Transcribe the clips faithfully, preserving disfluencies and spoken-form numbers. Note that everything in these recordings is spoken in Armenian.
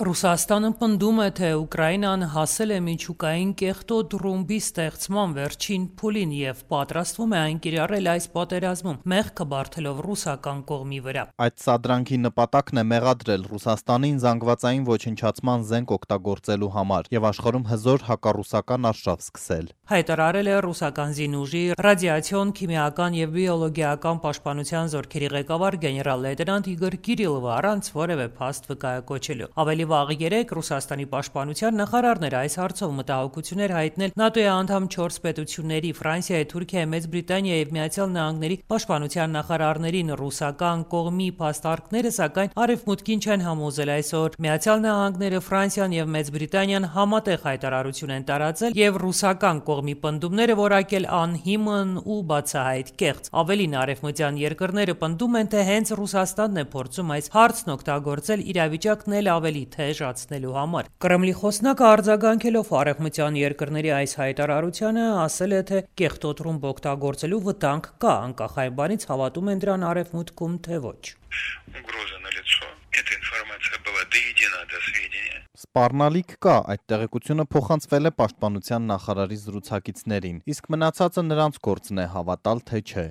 Ռուսաստանը պնդում է, թե Ուկրաինան հասել է միջուկային կեղտոտ ռումբի ստեղծման վերջին փուլին և պատրաստվում է այն կիրառել այս պատերազմում, մեղքը բարդելով ռուսական կողմի վրա։ Այդ սադրանքի նպատակն է մեղադրել Ռուսաստանին զանգվածային ոչնչացման զենք օգտագործելու համար և աշխարհում հզոր հակառուսական արշավ սկսել։ Հայտարարել է ռուսական զինուժի ռադիացիոն, քիմիական և բիոլոգիական պաշտպանության զորքերի ղեկավար գեներալ-լեյտենանտ Իգոր Կիրիլովը առանց որևէ փաստ վկայակոչելու։ Ավելի վաղ երեկ Ռուսաստանի պաշտպանության նախարարն էր այս հարցով մտահոգություններ հայտնել ՆԱՏՕ-ի անդամ չորս պետությունների՝ Ֆրանսիայի, Թուրքիայի, Մեծ Բրիտանիայի և Միացյալ Նահանգների պաշտպանության նախարարներին։ Ռուսական կողմի փաստարկները, սակայն, Արևմուտքին չեն համոզել այսօր։ Միացյալ Նահանգները, Ֆրանսիան և Մեծ Բրիտանիան համատեղ հայտարարություն են տարածել և ռուսական կողմի պնդումները որակել անհիմն ու բացահայտ կեղծ։ Ավելին, արևմտյան երկրները պնդում են, թե հենց Ռուսաստանն է փորձում այս հարցն օգտագործել իրավիճակն էլ ավելի թեժացնելու համար։ Կրեմլի խոսնակը արձագանքելով արևմտյան երկրների այս հայտարարությանը ասել է, թե կեղտոտ ռումբ օգտագործելու վտանգ կա, անկախ այն բանից հավատում են դրան Արևմուտքում, թե ոչ։ Սպառնալիք կա, այդ տեղեկությունը փոխանցվել է պաշտպանության նախարարի զրուցակիցներին, իսկ մնացածը նրանց գործն է հավատալ, թե չէ։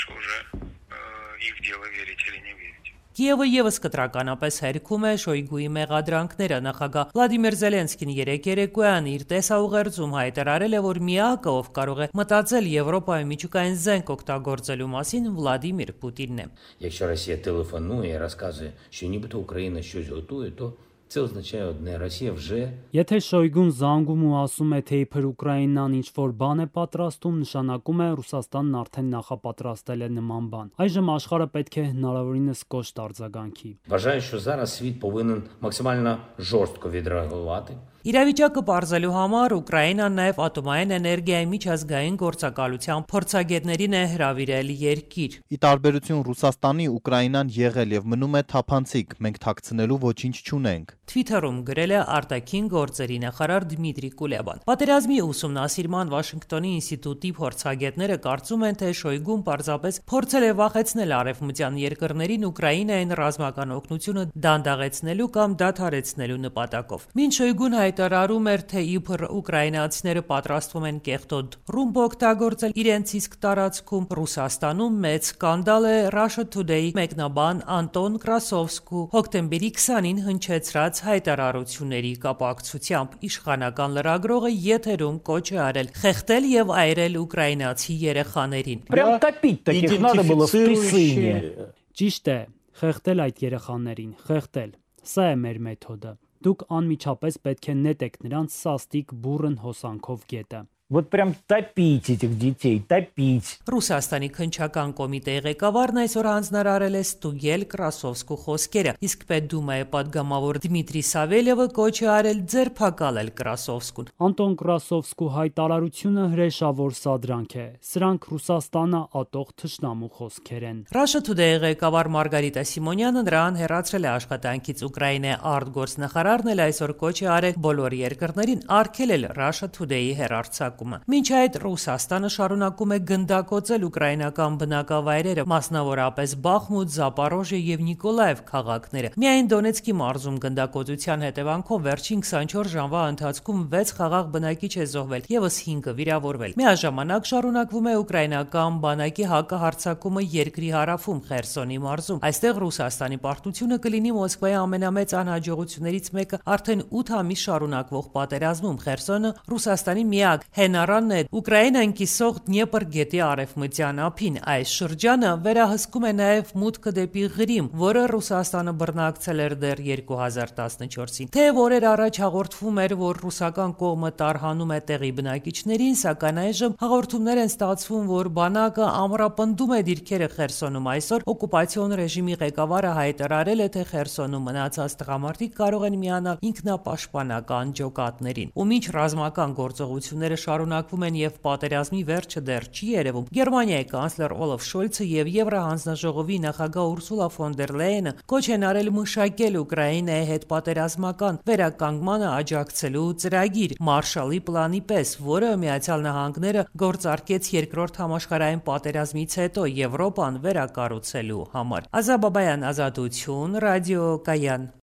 Կիևը ևս կտրականապես հերքում է Շոյգուի մեղադրանքները։ Նախագահ Վլադիմիր Զելենսկին երեկ երեկոյան իր տեսաուղերձում հայտարարել է, որ միակը, ով կարող է մտածել Եվրոպայում միջուկային զենք օգտագործելու մասին, Վլադիմիր Պուտինն է։ Якщо Росія телефонує і розказує, що нібито Україна щось готує, то це означає одне: Росія вже… Եթե Շոյգուն զանգում ու ասում է, թե իբր Ուկրաինան ինչ-որ բան է պատրաստում, նշանակում է Ռուսաստանն արդեն նախապատրաստել է նման բան։ Այժմ աշխարհը պետք է հնարավորինս կոշտ արձագանքի։ Вважаю, що зараз світ повинен максимально жорстко відреагувати. Իրավիճակը պարզելու համար Ուկրաինան նաև ատոմային էներգիայի միջազգային գործակալության փորձագետներին է հրավիրել երկիր։ Ի տարբերություն Ռուսաստանի, Ուկրաինան եղել և մնում է թափանցիկ, մենք թաքցնելու ոչինչ չունենք։ Թվիթերում գրել է արտաքին գործերի նախարար Դմիտրի Կուլեբան։ Պատերազմի ուսումնասիրման Վաշինգտոնի ինստիտուտի փորձագետները կարծում են, թե Շոյգուն պարզապես փորձել է վախեցնել արևմտյան երկրներին Ուկրաինային ռազմական օգնությունը դանդաղեցնելու կամ դադարեցնելու նպատակով։ Մինչ Շոյգուն հայտարարում էր, թե իբր ուկրաինացիները պատրաստվում են կեղտոտ ռումբ օգտագործել իրենց իսկ տարածքում, Ռուսաստանում մեծ սկանդալ է Russia Today մեկնաբան Անտոն Կրասովսկու հոկտեմբերի քսանին հնչեցրած հայտարարությունների կապակցությամբ։ Իշխանական լրագրողը եթերում կոչ է արել խեղդել և այրել ուկրաինացի երեխաներին։ Ճիշտ է, խեղդել այդ երեխաներին, խեղդել։ Սա է մեր մեթոդը։ Դուք անմիջապես պետք է նետեք նրանց սաստիկ բուռն հոսանքով գետը։ Вот прям топить этих детей, топить. Ռուսաստանի քննչական կոմիտեի ղեկավարն այսօր հանձնարարել է ստուգել Կրասովսկու խոսքերը, իսկ Պետդումայի պատգամավոր Դմիտրի Սավելյևը կոչ է արել ձերբակալել Կրասովսկուն։ Անտոն Կրասովսկու հայտարարությունը հրեշավոր սադրանք է։ Սրանք Ռուսաստանը ատող թշնամու խոսքեր են։ Russia Today-ի ղեկավար Մարգարիտա Սիմոնյանը նրան հեռացրել է աշխատանքից։ Ուկրաինայի արտգործնախարարն էլ այսօր կոչ է արել բոլոր երկրներին արգելել Russia Today-ի հեռարձակումը։ Մինչ այդ Ռուսաստանը շարունակում է գնդակոծել ուկրաինական բնակավայրերը, մասնավորապես Բախմուտ, Զապորոժիե և Նիկոլաև քաղաքները։ Միայն Դոնեցկի մարզում գնդակոծության հետևանքով վերջին քսանչորս ժամվա ընթացքում վեց խաղաղ բնակիչ է զոհվել, ևս հինգը վիրավորվել։ Միաժամանակ շարունակվում է ուկրաինական բանակի հակահարձակումը երկրի հարավում Խերսոնի մարզում։ Այստեղ Ռուսաստանի պարտությունը կլինի Մոսկվայի ամենամեծ անհաջողություններից մեկը արդեն ութ ամիս շարունակվող պատերազմում։ Խերսոնը Ռուսաստանի միակ հենարանն է Ուկրաինան կիսող Դնեպր գետի արևմտյան ափին։ Այս շրջանը վերահսկում է նաև մուտքը դեպի Ղրիմ, որը Ռուսաստանը բռնակցել էր դեռ երկու հազար տասնչորսին։ Թեև օրեր առաջ հաղորդվում էր, որ ռուսական կողմը տարհանում է տեղի բնակիչներին, սակայն այժմ հաղորդումներ են ստացվում, որ բանակը ամրապնդում է դիրքերը Խերսոնում։ Այսօր օկուպացիոն ռեժիմի ղեկավարը հայտարարել է, թե Խերսոնում մնացած տղամարդիկ կարող են միանալ ինքնապաշտպանական ջոկատներին։ Ու մինչ ռազմական գործողությունները շարունակվում են և պատերազմի վերջը դեռ չի երևում, Գերմանիայի կանցլեր Օլաֆ Շոլցը և Եվրահանձնաժողովի նախագահ Ուրսուլա ֆոն դեր Լեյենը կոչ են արել մշակել Ուկրաինայի հետ պատերազմական վերականգմանը աջակցելու ծրագիր Մարշալի պլանի պես, որը Միացյալ Նահանգները գործարկեց երկրորդ համաշխարհային պատերազմից հետո Եվրոպան վերակառուցելու համար։ Ազա Բաբայան, Ազատություն, Ռադիո Կայան։